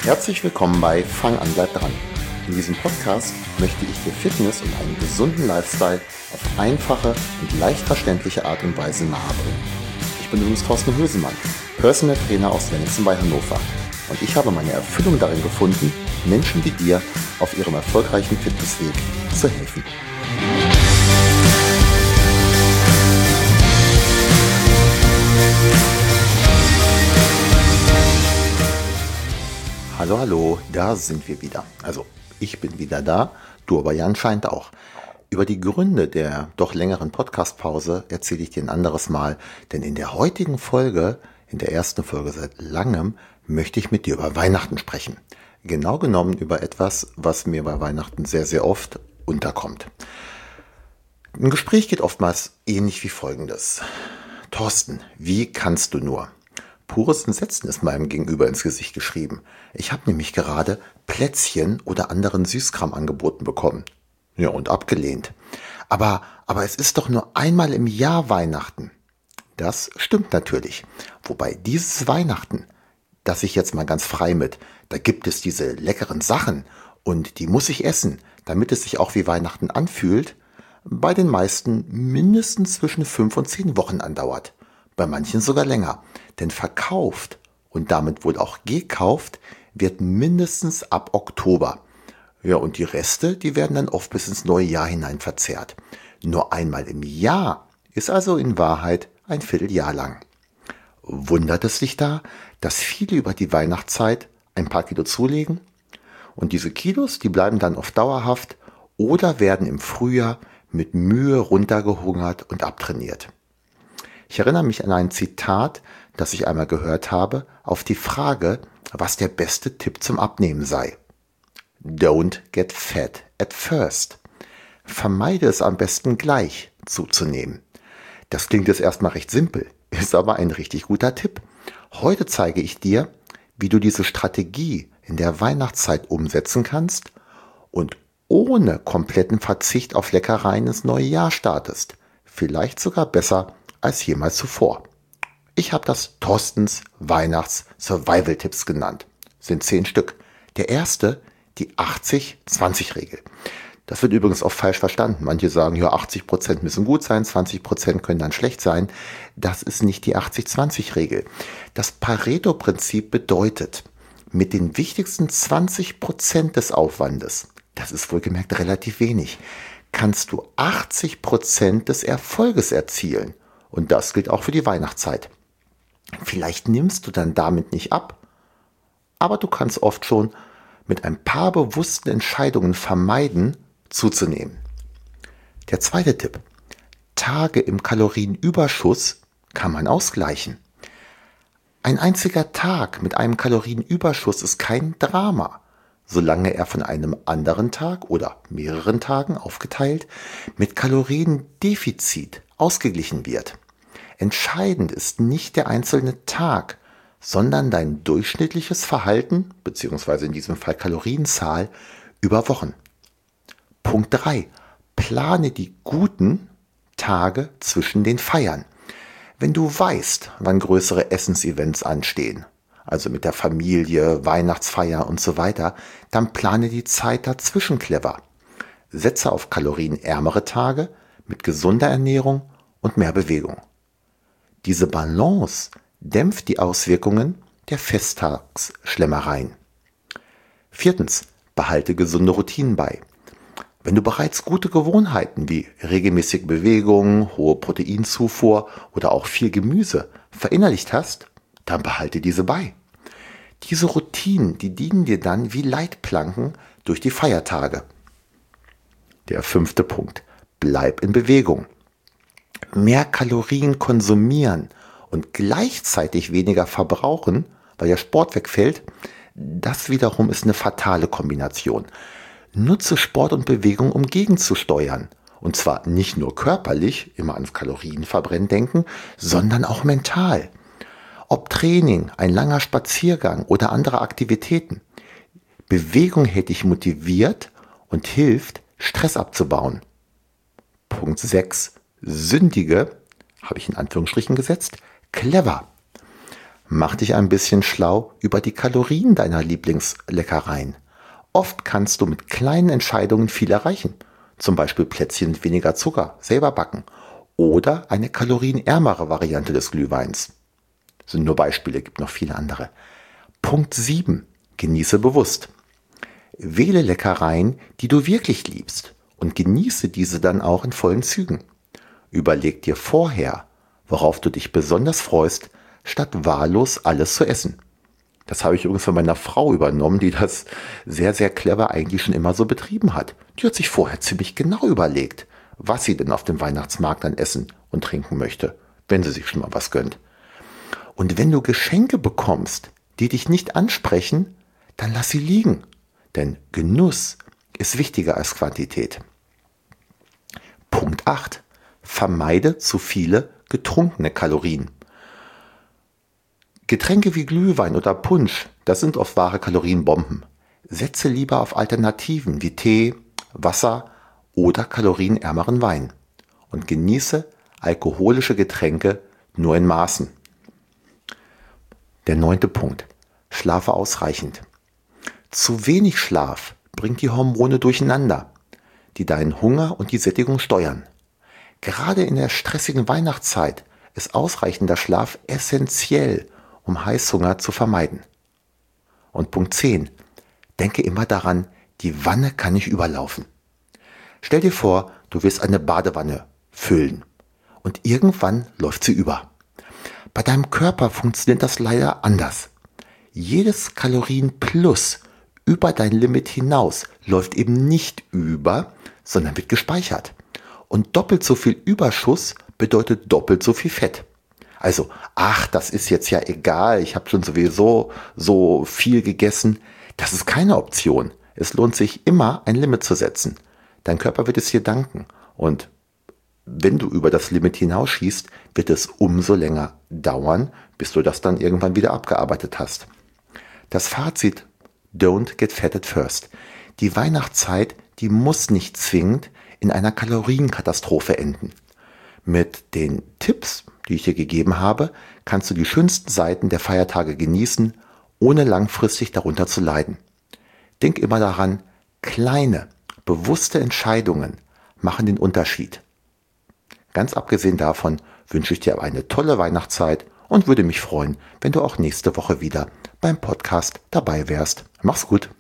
Herzlich willkommen bei Fang an, bleib dran. In diesem Podcast möchte ich dir Fitness und einen gesunden Lifestyle auf einfache und leicht verständliche Art und Weise nahebringen. Ich bin übrigens Thorsten Hösemann, Personal Trainer aus Wenningsen bei Hannover, und ich habe meine Erfüllung darin gefunden, Menschen wie dir auf ihrem erfolgreichen Fitnessweg zu helfen. Hallo, da sind wir wieder. Also, ich bin wieder da, du aber ja anscheinend auch. Über die Gründe der doch längeren Podcast-Pause erzähle ich dir ein anderes Mal, denn in der heutigen Folge, in der ersten Folge seit langem, möchte ich mit dir über Weihnachten sprechen. Genau genommen über etwas, was mir bei Weihnachten sehr, sehr oft unterkommt. Ein Gespräch geht oftmals ähnlich wie folgendes. Thorsten, wie kannst du nur? Pures Entsetzen ist meinem Gegenüber ins Gesicht geschrieben. Ich habe nämlich gerade Plätzchen oder anderen Süßkram angeboten bekommen. Ja, und abgelehnt. Aber es ist doch nur einmal im Jahr Weihnachten. Das stimmt natürlich. Wobei dieses Weihnachten, das ich jetzt mal ganz frei mit, da gibt es diese leckeren Sachen und die muss ich essen, damit es sich auch wie Weihnachten anfühlt, bei den meisten mindestens zwischen 5 und 10 Wochen andauert. Bei manchen sogar länger. Denn verkauft und damit wohl auch gekauft wird mindestens ab Oktober. Ja, und die Reste, die werden dann oft bis ins neue Jahr hinein verzehrt. Nur einmal im Jahr ist also in Wahrheit ein Vierteljahr lang. Wundert es dich da, dass viele über die Weihnachtszeit ein paar Kilo zulegen? Und diese Kilos, die bleiben dann oft dauerhaft oder werden im Frühjahr mit Mühe runtergehungert und abtrainiert. Ich erinnere mich an ein Zitat, das ich einmal gehört habe, auf die Frage, was der beste Tipp zum Abnehmen sei. Don't get fat at first. Vermeide es am besten gleich zuzunehmen. Das klingt jetzt erstmal recht simpel, ist aber ein richtig guter Tipp. Heute zeige ich dir, wie du diese Strategie in der Weihnachtszeit umsetzen kannst und ohne kompletten Verzicht auf Leckereien ins neue Jahr startest. Vielleicht sogar besser als jemals zuvor. Ich habe das Thorstens Weihnachts-Survival-Tipps genannt. Sind 10 Stück. Der erste, die 80-20-Regel. Das wird übrigens oft falsch verstanden. Manche sagen, ja, 80% müssen gut sein, 20% können dann schlecht sein. Das ist nicht die 80-20-Regel. Das Pareto-Prinzip bedeutet, mit den wichtigsten 20% des Aufwandes, das ist wohlgemerkt relativ wenig, kannst du 80% des Erfolges erzielen. Und das gilt auch für die Weihnachtszeit. Vielleicht nimmst du dann damit nicht ab, aber du kannst oft schon mit ein paar bewussten Entscheidungen vermeiden, zuzunehmen. Der zweite Tipp. Tage im Kalorienüberschuss kann man ausgleichen. Ein einziger Tag mit einem Kalorienüberschuss ist kein Drama, solange er von einem anderen Tag oder mehreren Tagen aufgeteilt mit Kaloriendefizit ausgeglichen wird. Entscheidend ist nicht der einzelne Tag, sondern dein durchschnittliches Verhalten, beziehungsweise in diesem Fall Kalorienzahl, über Wochen. Punkt 3. Plane die guten Tage zwischen den Feiern. Wenn du weißt, wann größere Essensevents anstehen, also mit der Familie, Weihnachtsfeier und so weiter, dann plane die Zeit dazwischen clever. Setze auf kalorienärmere Tage mit gesunder Ernährung und mehr Bewegung. Diese Balance dämpft die Auswirkungen der Festtagsschlemmereien. 4. Behalte gesunde Routinen bei. Wenn du bereits gute Gewohnheiten wie regelmäßige Bewegung, hohe Proteinzufuhr oder auch viel Gemüse verinnerlicht hast, dann behalte diese bei. Diese Routinen, die dienen dir dann wie Leitplanken durch die Feiertage. Der 5. Punkt. Bleib in Bewegung. Mehr Kalorien konsumieren und gleichzeitig weniger verbrauchen, weil der Sport wegfällt, das wiederum ist eine fatale Kombination. Nutze Sport und Bewegung, um gegenzusteuern. Und zwar nicht nur körperlich, immer ans Kalorienverbrennen denken, sondern auch mental. Ob Training, ein langer Spaziergang oder andere Aktivitäten. Bewegung hält dich motiviert und hilft, Stress abzubauen. Punkt 6. Sündige, habe ich in Anführungsstrichen gesetzt, clever. Mach dich ein bisschen schlau über die Kalorien deiner Lieblingsleckereien. Oft kannst du mit kleinen Entscheidungen viel erreichen. Zum Beispiel Plätzchen mit weniger Zucker, selber backen. Oder eine kalorienärmere Variante des Glühweins. Das sind nur Beispiele, gibt noch viele andere. Punkt 7. Genieße bewusst. Wähle Leckereien, die du wirklich liebst und genieße diese dann auch in vollen Zügen. Überleg dir vorher, worauf du dich besonders freust, statt wahllos alles zu essen. Das habe ich übrigens von meiner Frau übernommen, die das sehr, sehr clever eigentlich schon immer so betrieben hat. Die hat sich vorher ziemlich genau überlegt, was sie denn auf dem Weihnachtsmarkt dann essen und trinken möchte, wenn sie sich schon mal was gönnt. Und wenn du Geschenke bekommst, die dich nicht ansprechen, dann lass sie liegen. Denn Genuss ist wichtiger als Quantität. Punkt 8. Vermeide zu viele getrunkene Kalorien. Getränke wie Glühwein oder Punsch, das sind oft wahre Kalorienbomben. Setze lieber auf Alternativen wie Tee, Wasser oder kalorienärmeren Wein. Und genieße alkoholische Getränke nur in Maßen. Der 9. Punkt. Schlafe ausreichend. Zu wenig Schlaf bringt die Hormone durcheinander, die deinen Hunger und die Sättigung steuern. Gerade in der stressigen Weihnachtszeit ist ausreichender Schlaf essentiell, um Heißhunger zu vermeiden. Und Punkt 10. Denke immer daran, die Wanne kann nicht überlaufen. Stell dir vor, du willst eine Badewanne füllen und irgendwann läuft sie über. Bei deinem Körper funktioniert das leider anders. Jedes Kalorienplus über dein Limit hinaus läuft eben nicht über, sondern wird gespeichert. Und doppelt so viel Überschuss bedeutet doppelt so viel Fett. Also, das ist jetzt ja egal, ich habe schon sowieso so viel gegessen. Das ist keine Option. Es lohnt sich immer, ein Limit zu setzen. Dein Körper wird es dir danken. Und wenn du über das Limit hinausschießt, wird es umso länger dauern, bis du das dann irgendwann wieder abgearbeitet hast. Das Fazit: Don't get fat at first. Die Weihnachtszeit, die muss nicht zwingend in einer Kalorienkatastrophe enden. Mit den Tipps, die ich dir gegeben habe, kannst du die schönsten Seiten der Feiertage genießen, ohne langfristig darunter zu leiden. Denk immer daran, kleine, bewusste Entscheidungen machen den Unterschied. Ganz abgesehen davon wünsche ich dir eine tolle Weihnachtszeit und würde mich freuen, wenn du auch nächste Woche wieder beim Podcast dabei wärst. Mach's gut.